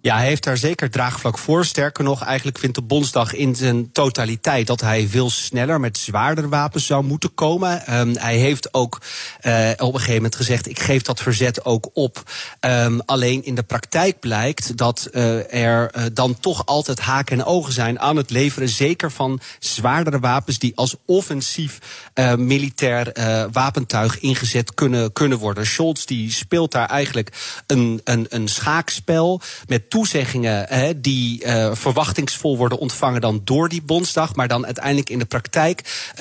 J: Ja, hij heeft daar zeker draagvlak voor. Sterker nog, eigenlijk vindt de Bondsdag in zijn totaliteit dat hij veel sneller met zwaardere wapens zou moeten komen. Hij heeft ook op een gegeven moment gezegd, ik geef dat verzet ook op. Alleen in de praktijk blijkt dat er dan toch altijd haken en ogen zijn aan het leveren, zeker van zwaardere wapens die als offensief militair wapentuig ingezet kunnen worden. Scholz die speelt daar eigenlijk een schaakspel met toezeggingen die verwachtingsvol worden ontvangen dan door die Bondsdag, maar dan uiteindelijk in de praktijk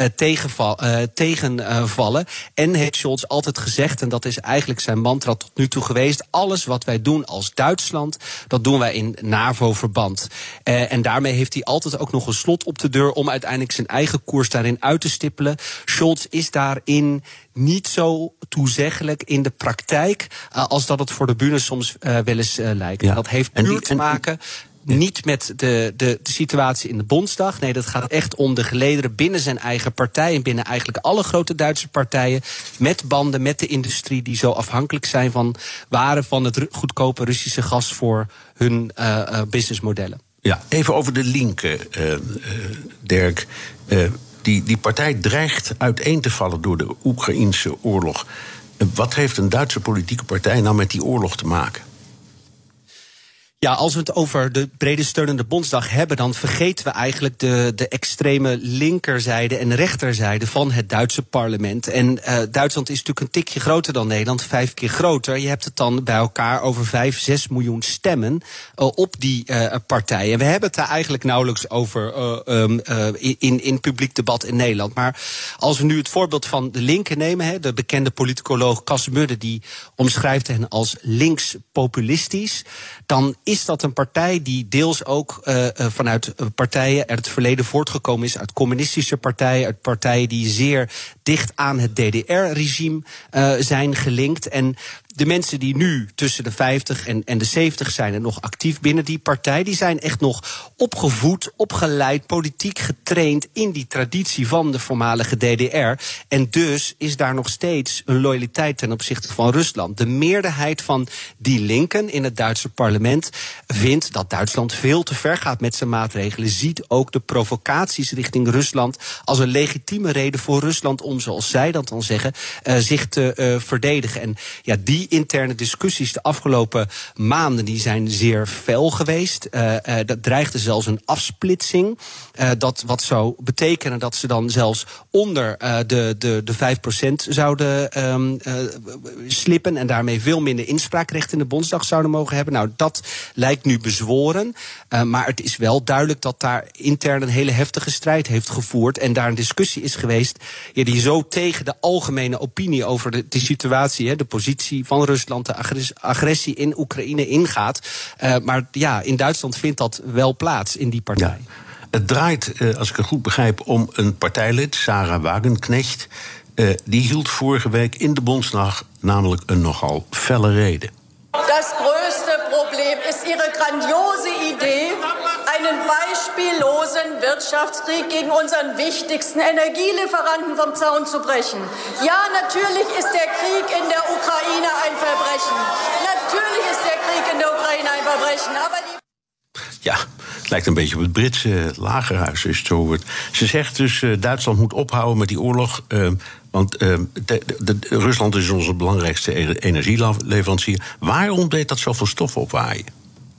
J: tegenvallen. En heeft Scholz altijd gezegd, en dat is eigenlijk zijn mantra tot nu toe geweest, alles wat wij doen als Duitsland, dat doen wij in NAVO-verband. En daarmee heeft hij altijd ook nog een slot op de deur om uiteindelijk zijn eigen koers daarin uit te stippelen. Scholz is daarin niet zo toezeggelijk in de praktijk als dat het voor de bühne soms wel eens lijkt. Ja. Dat heeft puur te maken niet met de situatie in de Bondsdag. Nee, dat gaat echt om de gelederen binnen zijn eigen partij en binnen eigenlijk alle grote Duitse partijen, met banden met de industrie die zo afhankelijk zijn van waren van het goedkope Russische gas voor hun businessmodellen.
C: Ja, even over de linken, Dirk. Die partij dreigt uiteen te vallen door de Oekraïnse oorlog. Wat heeft een Duitse politieke partij nou met die oorlog te maken?
J: Ja, als we het over de brede steunende Bondsdag hebben, dan vergeten we eigenlijk de extreme linkerzijde en rechterzijde van het Duitse parlement. En Duitsland is natuurlijk een tikje groter dan Nederland, 5 keer groter. Je hebt het dan bij elkaar over 5-6 miljoen stemmen op die partijen. En we hebben het daar eigenlijk nauwelijks over in publiek debat in Nederland. Maar als we nu het voorbeeld van de linken nemen, de bekende politicoloog Cas Mudde, die omschrijft hen als links-populistisch, dan is dat een partij die deels ook vanuit partijen uit het verleden voortgekomen is, uit communistische partijen, uit partijen die zeer dicht aan het DDR-regime zijn gelinkt. En de mensen die nu tussen de 50 en de 70 zijn en nog actief binnen die partij, die zijn echt nog opgevoed, opgeleid, politiek getraind in die traditie van de voormalige DDR. En dus is daar nog steeds een loyaliteit ten opzichte van Rusland. De meerderheid van die linken in het Duitse parlement vindt dat Duitsland veel te ver gaat met zijn maatregelen. Ziet ook de provocaties richting Rusland als een legitieme reden voor Rusland om, zoals zij dat dan zeggen, zich te verdedigen. En ja, die interne discussies de afgelopen maanden die zijn zeer fel geweest. Dat dreigde zelfs een afsplitsing. Dat wat zou betekenen dat ze dan zelfs onder de 5% zouden slippen en daarmee veel minder inspraakrecht in de Bondsdag zouden mogen hebben. Nou, dat lijkt nu bezworen. Maar het is wel duidelijk dat daar intern een hele heftige strijd heeft gevoerd en daar een discussie is geweest die zo tegen de algemene opinie over de situatie, de positie van Rusland, de agressie in Oekraïne ingaat. Maar ja, in Duitsland vindt dat wel plaats in die partij.
C: Ja. Het draait, als ik het goed begrijp, om een partijlid, Sarah Wagenknecht. Die hield vorige week in de Bondsdag namelijk een nogal felle rede.
K: Das größte Problem ist Ihre grandiose Idee, einen beispiellosen Wirtschaftskrieg gegen unseren wichtigsten Energielieferanten vom Zaun zu brechen. Ja, natürlich ist der Krieg in der Ukraine ein Verbrechen. Natürlich ist der Krieg in der Ukraine ein Verbrechen, aber die...
C: Ja, het lijkt een beetje op het Britse lagerhuis, als het zo wordt. Ze zegt dus, Duitsland moet ophouden met die oorlog, want Rusland is onze belangrijkste energieleverancier. Waarom deed dat zoveel stof opwaaien?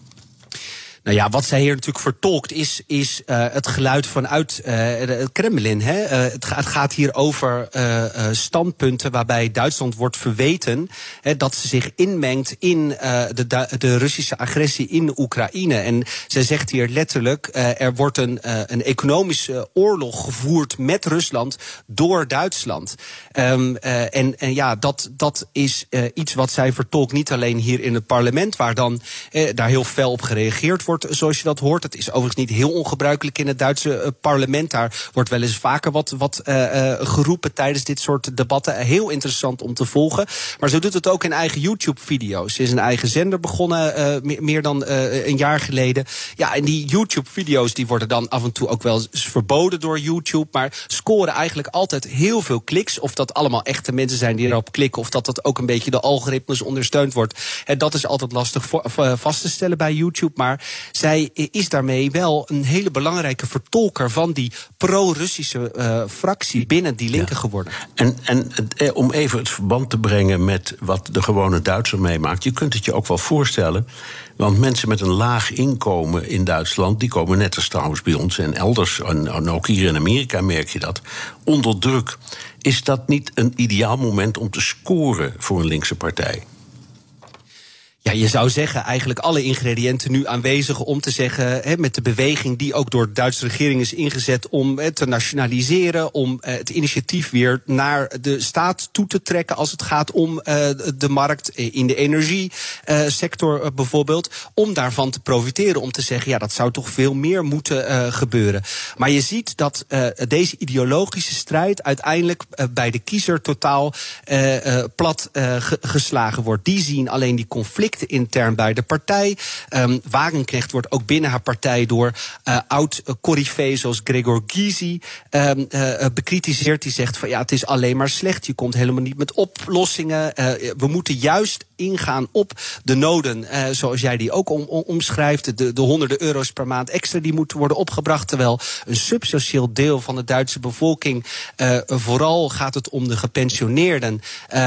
J: Nou ja, wat zij hier natuurlijk vertolkt is het geluid vanuit het Kremlin. Het gaat hier over standpunten waarbij Duitsland wordt verweten dat ze zich inmengt in de Russische agressie in Oekraïne. En zij zegt hier letterlijk, er wordt een economische oorlog gevoerd met Rusland door Duitsland. En ja, dat is iets wat zij vertolkt niet alleen hier in het parlement, waar dan daar heel fel op gereageerd wordt wordt zoals je dat hoort. Het is overigens niet heel ongebruikelijk in het Duitse parlement. Daar wordt wel eens vaker wat geroepen tijdens dit soort debatten. Heel interessant om te volgen. Maar ze doet het ook in eigen YouTube-video's. Ze is een eigen zender begonnen meer dan een jaar geleden. Ja, en die YouTube-video's die worden dan af en toe ook wel eens verboden door YouTube. Maar scoren eigenlijk altijd heel veel kliks. Of dat allemaal echte mensen zijn die erop klikken. Of dat ook een beetje de algoritmes ondersteund wordt. En dat is altijd lastig vast te stellen bij YouTube. Maar zij is daarmee wel een hele belangrijke vertolker van die pro-Russische fractie binnen die linken geworden.
C: En om even het verband te brengen met wat de gewone Duitser meemaakt. Je kunt het je ook wel voorstellen. Want mensen met een laag inkomen in Duitsland, die komen net als trouwens bij ons en elders, en ook hier in Amerika merk je dat, onder druk. Is dat niet een ideaal moment om te scoren voor een linkse partij?
J: Ja, je zou zeggen, eigenlijk alle ingrediënten nu aanwezig om te zeggen, met de beweging die ook door de Duitse regering is ingezet om te nationaliseren, om het initiatief weer naar de staat toe te trekken als het gaat om de markt in de energiesector bijvoorbeeld, om daarvan te profiteren, om te zeggen, ja, dat zou toch veel meer moeten gebeuren. Maar je ziet dat deze ideologische strijd uiteindelijk bij de kiezer totaal plat geslagen wordt. Die zien alleen die conflicten intern bij de partij. Wagenknecht wordt ook binnen haar partij door oud-corifee zoals Gregor Gysi bekritiseerd. Die zegt van ja, het is alleen maar slecht. Je komt helemaal niet met oplossingen. We moeten juist ingaan op de noden, zoals jij die ook omschrijft. De honderden euro's per maand extra die moeten worden opgebracht. Terwijl een substantieel deel van de Duitse bevolking, vooral gaat het om de gepensioneerden,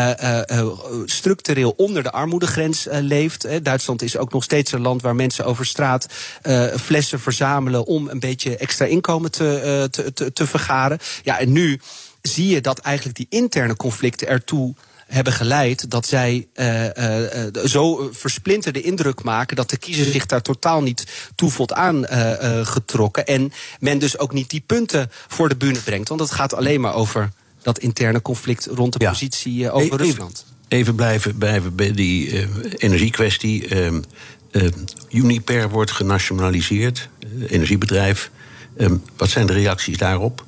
J: structureel onder de armoedegrens leeft. Duitsland is ook nog steeds een land waar mensen over straat flessen verzamelen om een beetje extra inkomen te vergaren. Ja, en nu zie je dat eigenlijk die interne conflicten ertoe hebben geleid dat zij zo versplinterde indruk maken dat de kiezer zich daar totaal niet toe voelt aangetrokken. En men dus ook niet die punten voor de bühne brengt. Want het gaat alleen maar over dat interne conflict rond de positie over Rusland.
C: Even blijven bij die energiekwestie. Uniper wordt genationaliseerd, energiebedrijf. Wat zijn de reacties daarop?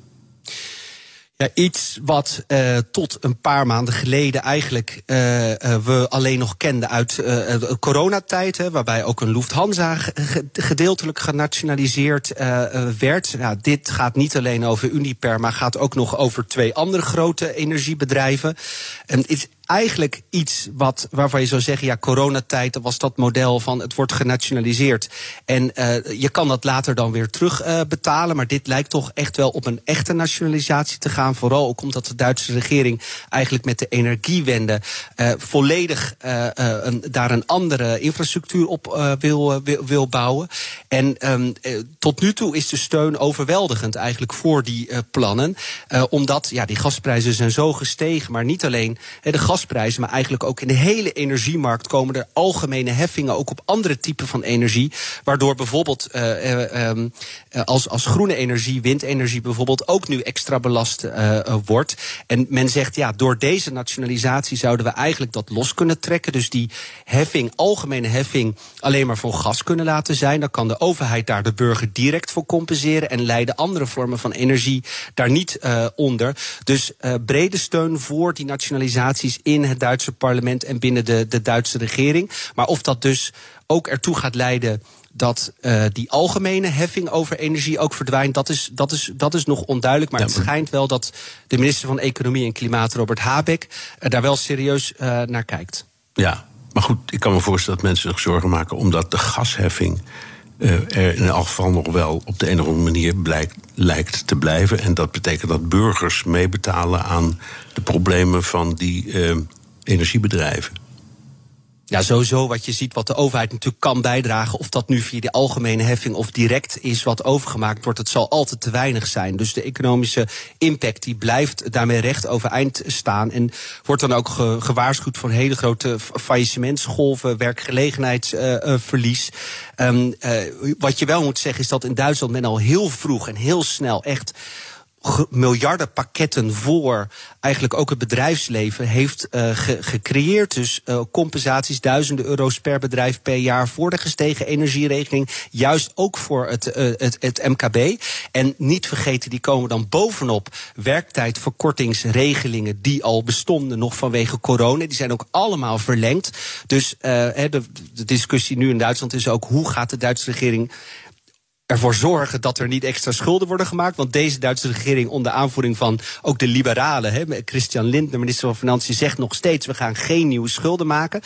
J: Ja, iets wat tot een paar maanden geleden eigenlijk we alleen nog kenden uit de coronatijd, waarbij ook een Lufthansa gedeeltelijk genationaliseerd werd. Nou, dit gaat niet alleen over Uniper, maar gaat ook nog over 2 andere grote energiebedrijven. Het is eigenlijk iets waarvan je zou zeggen, ja, coronatijd, dat was dat model van het wordt genationaliseerd. En je kan dat later dan weer terugbetalen. Maar dit lijkt toch echt wel op een echte nationalisatie te gaan. Vooral ook omdat de Duitse regering eigenlijk met de energiewende volledig daar een andere infrastructuur op wil bouwen. En tot nu toe is de steun overweldigend eigenlijk voor die plannen. Omdat ja, die gasprijzen zijn zo gestegen. Maar niet alleen de gasprijzen, maar eigenlijk ook in de hele energiemarkt komen er algemene heffingen ook op andere typen van energie. Waardoor bijvoorbeeld als groene energie, windenergie bijvoorbeeld, ook nu extra belast wordt. En men zegt, ja, door deze nationalisatie zouden we eigenlijk dat los kunnen trekken. Dus die heffing, algemene heffing, alleen maar voor gas kunnen laten zijn. Dan kan de overheid daar de burger direct voor compenseren en leiden andere vormen van energie daar niet onder. Dus brede steun voor die nationalisaties in het Duitse parlement en binnen de Duitse regering. Maar of dat dus ook ertoe gaat leiden dat die algemene heffing over energie ook verdwijnt, dat is nog onduidelijk. Maar het schijnt wel dat de minister van Economie en Klimaat, Robert Habeck, daar wel serieus naar kijkt.
C: Ja, maar goed, ik kan me voorstellen dat mensen zich zorgen maken omdat de gasheffing er in elk geval nog wel op de een of andere manier lijkt te blijven. En dat betekent dat burgers meebetalen aan de problemen van die energiebedrijven.
J: Ja, sowieso wat je ziet, wat de overheid natuurlijk kan bijdragen, of dat nu via de algemene heffing of direct is wat overgemaakt wordt, het zal altijd te weinig zijn. Dus de economische impact die blijft daarmee recht overeind staan. En wordt dan ook gewaarschuwd voor hele grote faillissementsgolven, werkgelegenheidsverlies. Wat je wel moet zeggen is dat in Duitsland men al heel vroeg en heel snel echt miljardenpakketten voor eigenlijk ook het bedrijfsleven heeft gecreëerd. Dus compensaties, duizenden euro's per bedrijf per jaar voor de gestegen energierekening. Juist ook voor het MKB. En niet vergeten, die komen dan bovenop werktijdverkortingsregelingen die al bestonden nog vanwege corona. Die zijn ook allemaal verlengd. Dus de discussie nu in Duitsland is ook hoe gaat de Duitse regering ervoor zorgen dat er niet extra schulden worden gemaakt. Want deze Duitse regering onder aanvoering van ook de liberalen, Christian Lindner, minister van Financiën, zegt nog steeds we gaan geen nieuwe schulden maken.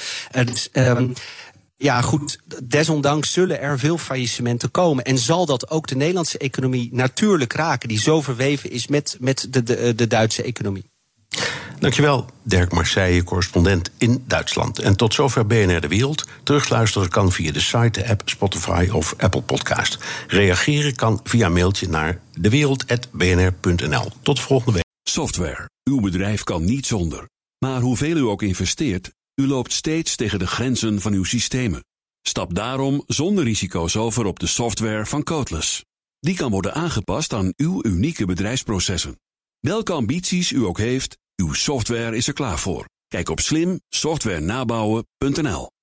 J: Ja, goed, desondanks zullen er veel faillissementen komen. En zal dat ook de Nederlandse economie natuurlijk raken, die zo verweven is met de Duitse economie.
C: Dankjewel, Dirk Marseille, correspondent in Duitsland. En tot zover BNR De Wereld. Terugluisteren kan via de site, de app, Spotify of Apple Podcast. Reageren kan via mailtje naar dewereld@bnr.nl. Tot volgende week.
A: Software. Uw bedrijf kan niet zonder. Maar hoeveel u ook investeert, u loopt steeds tegen de grenzen van uw systemen. Stap daarom zonder risico's over op de software van Codeless. Die kan worden aangepast aan uw unieke bedrijfsprocessen. Welke ambities u ook heeft, uw software is er klaar voor. Kijk op slimsoftwarenabouwen.nl.